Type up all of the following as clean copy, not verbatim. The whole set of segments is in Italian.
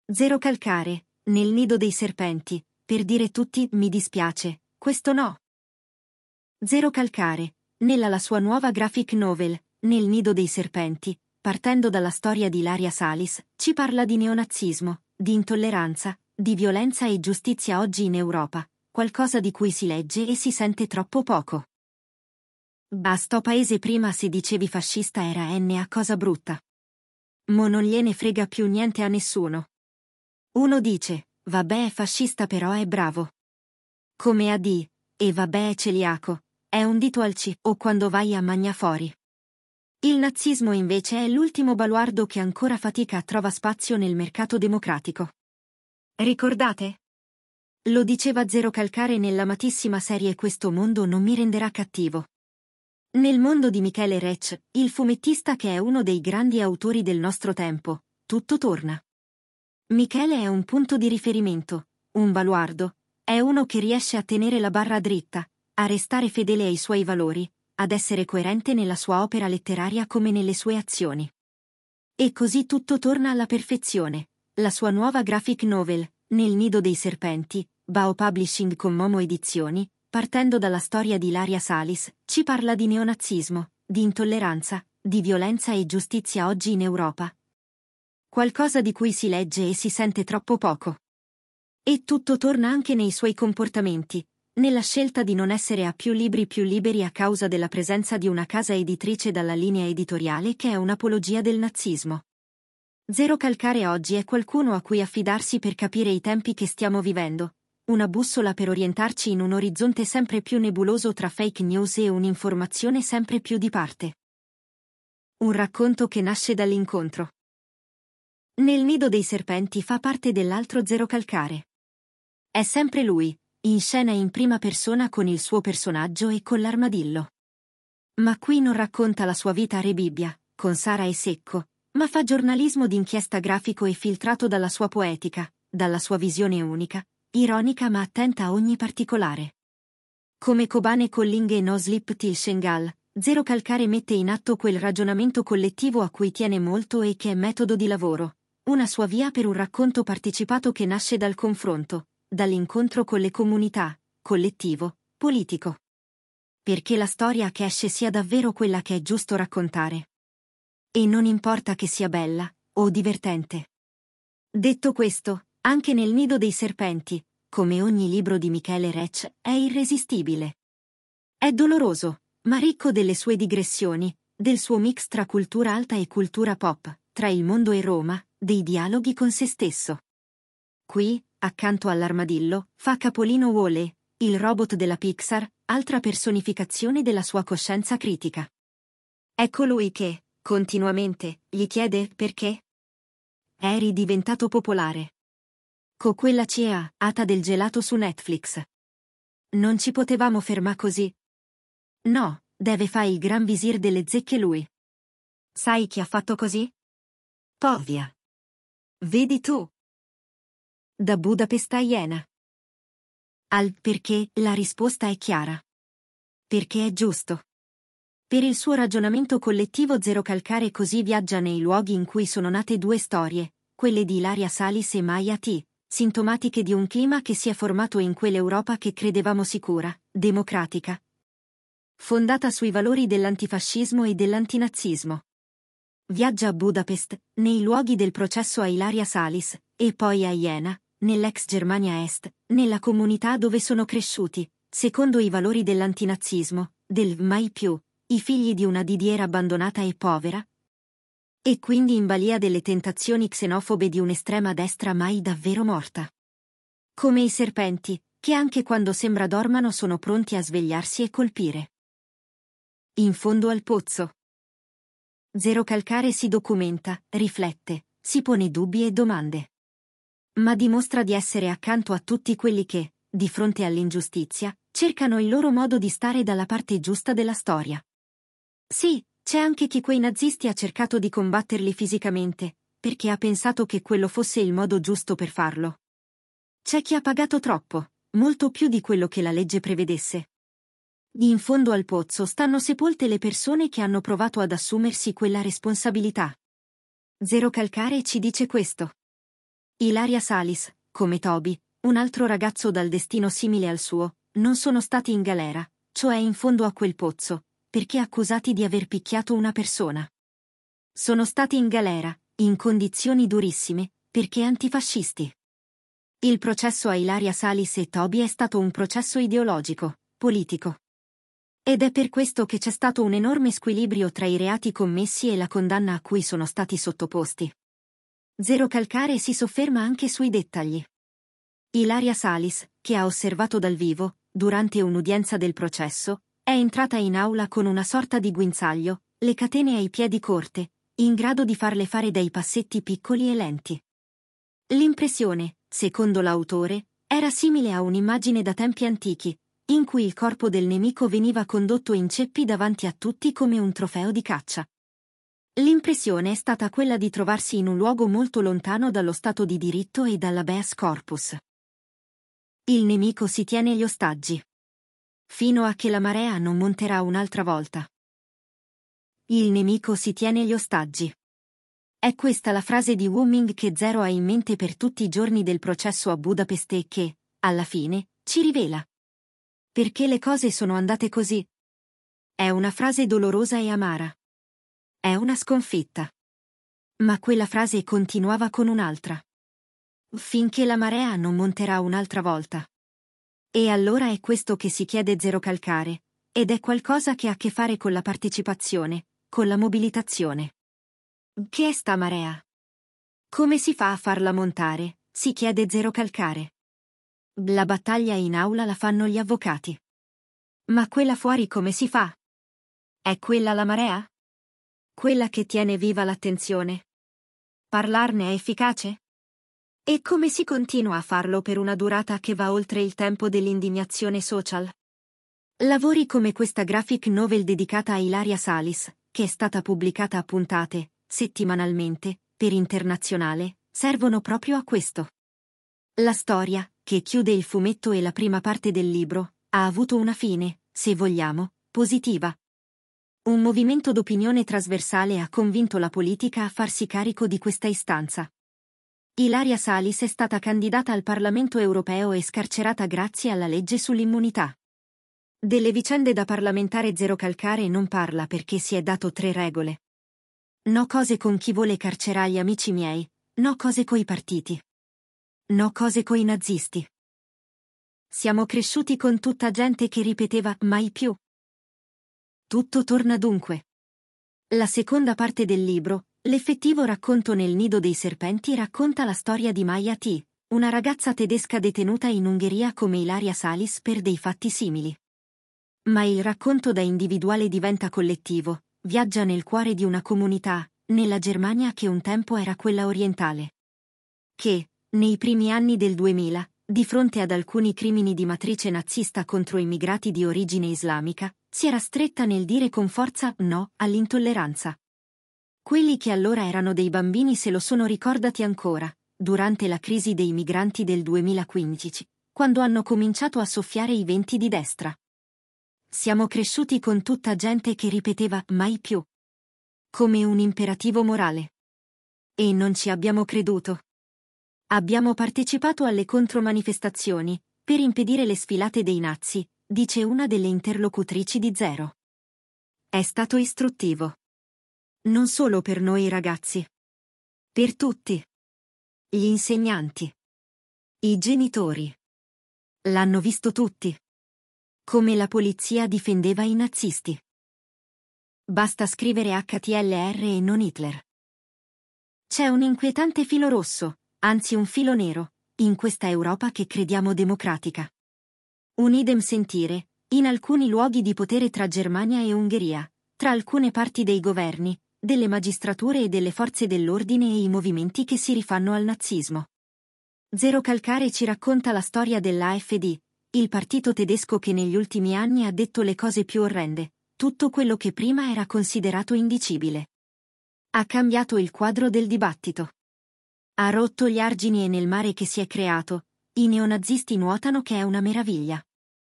Zero calcare, nel nido dei serpenti, per dire tutti mi dispiace, questo no. Zero calcare, nella la sua nuova graphic novel, Nel nido dei serpenti, partendo dalla storia di Ilaria Salis, ci parla di neonazismo, di intolleranza, di violenza e giustizia oggi in Europa, qualcosa di cui si legge e si sente troppo poco. A sto paese prima se dicevi fascista era una cosa brutta. Mo non gliene frega più niente a nessuno. Uno dice, vabbè è fascista però è bravo. Come a di, e vabbè è celiaco, è un dito al C o quando vai a magna fuori. Il nazismo invece è l'ultimo baluardo che ancora fatica a trova spazio nel mercato democratico. Ricordate? Lo diceva Zero Calcare nell'amatissima serie Questo mondo non mi renderà cattivo. Nel mondo di Michele Rech, il fumettista che è uno dei grandi autori del nostro tempo, tutto torna. Michele è un punto di riferimento, un baluardo, è uno che riesce a tenere la barra dritta, a restare fedele ai suoi valori, ad essere coerente nella sua opera letteraria come nelle sue azioni. E così tutto torna alla perfezione. La sua nuova graphic novel, Nel nido dei serpenti, Bao Publishing con Momo Edizioni, partendo dalla storia di Ilaria Salis, ci parla di neonazismo, di intolleranza, di violenza e giustizia oggi in Europa. Qualcosa di cui si legge e si sente troppo poco. E tutto torna anche nei suoi comportamenti, nella scelta di non essere a più libri più liberi a causa della presenza di una casa editrice dalla linea editoriale che è un'apologia del nazismo. Zero Calcare oggi è qualcuno a cui affidarsi per capire i tempi che stiamo vivendo, una bussola per orientarci in un orizzonte sempre più nebuloso tra fake news e un'informazione sempre più di parte. Un racconto che nasce dall'incontro. Nel nido dei serpenti fa parte dell'altro Zero Calcare. È sempre lui, in scena in prima persona con il suo personaggio e con l'armadillo. Ma qui non racconta la sua vita a Re Bibbia, con Sara e Secco, ma fa giornalismo d'inchiesta grafico e filtrato dalla sua poetica, dalla sua visione unica, ironica ma attenta a ogni particolare. Come Kobane Colling e No Sleep Till Shengal, Zero Calcare mette in atto quel ragionamento collettivo a cui tiene molto e che è metodo di lavoro, una sua via per un racconto partecipato che nasce dal confronto, dall'incontro con le comunità, collettivo, politico. Perché la storia che esce sia davvero quella che è giusto raccontare. E non importa che sia bella, o divertente. Detto questo, anche Nel nido dei serpenti, come ogni libro di Michele Rech, è irresistibile. È doloroso, ma ricco delle sue digressioni, del suo mix tra cultura alta e cultura pop, tra il mondo e Roma, dei dialoghi con se stesso. Qui, accanto all'armadillo, fa capolino Wall-E, il robot della Pixar, altra personificazione della sua coscienza critica. È colui che, continuamente, gli chiede perché? Eri diventato popolare. Con quella CEA, ata del gelato su Netflix. Non ci potevamo fermare così. No, deve fare il gran visir delle zecche lui. Sai chi ha fatto così? Povia. Vedi tu. Da Budapest a Iena. Al perché la risposta è chiara. Perché è giusto. Per il suo ragionamento collettivo Zero Calcare così viaggia nei luoghi in cui sono nate due storie, quelle di Ilaria Salis e Maya T., sintomatiche di un clima che si è formato in quell'Europa che credevamo sicura, democratica, fondata sui valori dell'antifascismo e dell'antinazismo. Viaggia a Budapest, nei luoghi del processo a Ilaria Salis, e poi a Iena, nell'ex Germania Est, nella comunità dove sono cresciuti, secondo i valori dell'antinazismo, del mai più, i figli di una Didiera abbandonata e povera, e quindi in balia delle tentazioni xenofobe di un'estrema destra mai davvero morta. Come i serpenti, che anche quando sembra dormano sono pronti a svegliarsi e colpire. In fondo al pozzo. Zero Calcare si documenta, riflette, si pone dubbi e domande. Ma dimostra di essere accanto a tutti quelli che, di fronte all'ingiustizia, cercano il loro modo di stare dalla parte giusta della storia. Sì, c'è anche chi quei nazisti ha cercato di combatterli fisicamente, perché ha pensato che quello fosse il modo giusto per farlo. C'è chi ha pagato troppo, molto più di quello che la legge prevedesse. In fondo al pozzo stanno sepolte le persone che hanno provato ad assumersi quella responsabilità. Zero Calcare ci dice questo. Ilaria Salis, come Toby, un altro ragazzo dal destino simile al suo, non sono stati in galera, cioè in fondo a quel pozzo, perché accusati di aver picchiato una persona. Sono stati in galera, in condizioni durissime, perché antifascisti. Il processo a Ilaria Salis e Toby è stato un processo ideologico, politico. Ed è per questo che c'è stato un enorme squilibrio tra i reati commessi e la condanna a cui sono stati sottoposti. Zero Calcare si sofferma anche sui dettagli. Ilaria Salis, che ha osservato dal vivo, durante un'udienza del processo, è entrata in aula con una sorta di guinzaglio, le catene ai piedi corte, in grado di farle fare dei passetti piccoli e lenti. L'impressione, secondo l'autore, era simile a un'immagine da tempi antichi, in cui il corpo del nemico veniva condotto in ceppi davanti a tutti come un trofeo di caccia. L'impressione è stata quella di trovarsi in un luogo molto lontano dallo Stato di diritto e dall'habeas corpus. Il nemico si tiene gli ostaggi. Fino a che la marea non monterà un'altra volta. Il nemico si tiene gli ostaggi. È questa la frase di Wuming che Zero ha in mente per tutti i giorni del processo a Budapest e che, alla fine, ci rivela. Perché le cose sono andate così? È una frase dolorosa e amara. È una sconfitta. Ma quella frase continuava con un'altra. Finché la marea non monterà un'altra volta. E allora è questo che si chiede Zero Calcare, ed è qualcosa che ha a che fare con la partecipazione, con la mobilitazione. Che è sta marea? Come si fa a farla montare? Si chiede Zero Calcare. La battaglia in aula la fanno gli avvocati. Ma quella fuori come si fa? È quella la marea? Quella che tiene viva l'attenzione? Parlarne è efficace? E come si continua a farlo per una durata che va oltre il tempo dell'indignazione social? Lavori come questa graphic novel dedicata a Ilaria Salis, che è stata pubblicata a puntate, settimanalmente, per Internazionale, servono proprio a questo. La storia, che chiude il fumetto e la prima parte del libro, ha avuto una fine, se vogliamo, positiva. Un movimento d'opinione trasversale ha convinto la politica a farsi carico di questa istanza. Ilaria Salis è stata candidata al Parlamento europeo e scarcerata grazie alla legge sull'immunità. Delle vicende da parlamentare Zero Calcare non parla perché si è dato 3 regole. No cose con chi vuole carcerare gli amici miei, no cose coi partiti. No cose coi nazisti. Siamo cresciuti con tutta gente che ripeteva mai più. Tutto torna dunque. La seconda parte del libro, l'effettivo racconto nel nido dei serpenti, racconta la storia di Maya T., una ragazza tedesca detenuta in Ungheria come Ilaria Salis per dei fatti simili. Ma il racconto da individuale diventa collettivo, viaggia nel cuore di una comunità, nella Germania che un tempo era quella orientale. Che, nei primi anni del 2000, di fronte ad alcuni crimini di matrice nazista contro immigrati di origine islamica, si era stretta nel dire con forza no all'intolleranza. Quelli che allora erano dei bambini se lo sono ricordati ancora, durante la crisi dei migranti del 2015, quando hanno cominciato a soffiare i venti di destra. Siamo cresciuti con tutta gente che ripeteva mai più. Come un imperativo morale. E non ci abbiamo creduto. Abbiamo partecipato alle contromanifestazioni, per impedire le sfilate dei nazi, dice una delle interlocutrici di Zero. È stato istruttivo. Non solo per noi ragazzi. Per tutti. Gli insegnanti. I genitori. L'hanno visto tutti. Come la polizia difendeva i nazisti. Basta scrivere HTLR e non Hitler. C'è un inquietante filo rosso, anzi un filo nero, in questa Europa che crediamo democratica. Un idem sentire, in alcuni luoghi di potere tra Germania e Ungheria, tra alcune parti dei governi, delle magistrature e delle forze dell'ordine e i movimenti che si rifanno al nazismo. Zero Calcare ci racconta la storia dell'AfD, il partito tedesco che negli ultimi anni ha detto le cose più orrende, tutto quello che prima era considerato indicibile. Ha cambiato il quadro del dibattito. Ha rotto gli argini e nel mare che si è creato, i neonazisti nuotano che è una meraviglia.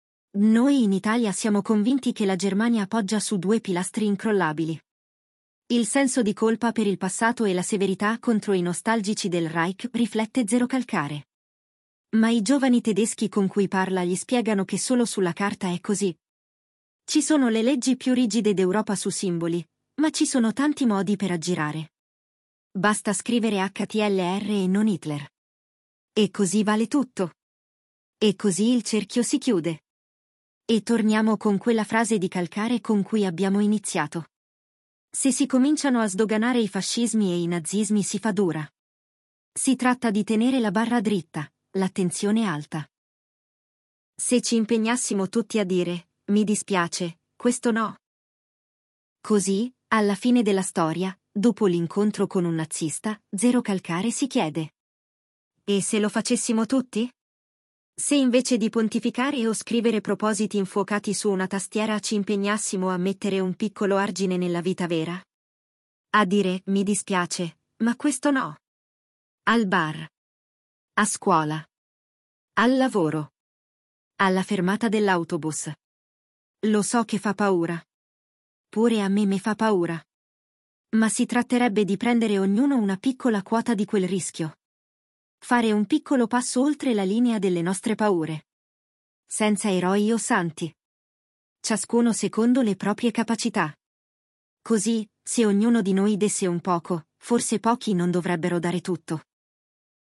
Noi in Italia siamo convinti che la Germania poggia su 2 pilastri incrollabili. Il senso di colpa per il passato e la severità contro i nostalgici del Reich riflette Zero Calcare. Ma i giovani tedeschi con cui parla gli spiegano che solo sulla carta è così. Ci sono le leggi più rigide d'Europa su simboli, ma ci sono tanti modi per aggirare. Basta scrivere HTLR e non Hitler. E così vale tutto. E così il cerchio si chiude. E torniamo con quella frase di Calcare con cui abbiamo iniziato. Se si cominciano a sdoganare i fascismi e i nazismi si fa dura. Si tratta di tenere la barra dritta, l'attenzione alta. Se ci impegnassimo tutti a dire, mi dispiace, questo no. Così, alla fine della storia, dopo l'incontro con un nazista, Zero Calcare si chiede. E se lo facessimo tutti? Se invece di pontificare o scrivere propositi infuocati su una tastiera ci impegnassimo a mettere un piccolo argine nella vita vera? A dire, mi dispiace, ma questo no. Al bar. A scuola. Al lavoro. Alla fermata dell'autobus. Lo so che fa paura. Pure a me fa paura. Ma si tratterebbe di prendere ognuno una piccola quota di quel rischio. Fare un piccolo passo oltre la linea delle nostre paure. Senza eroi o santi. Ciascuno secondo le proprie capacità. Così, se ognuno di noi desse un poco, forse pochi non dovrebbero dare tutto.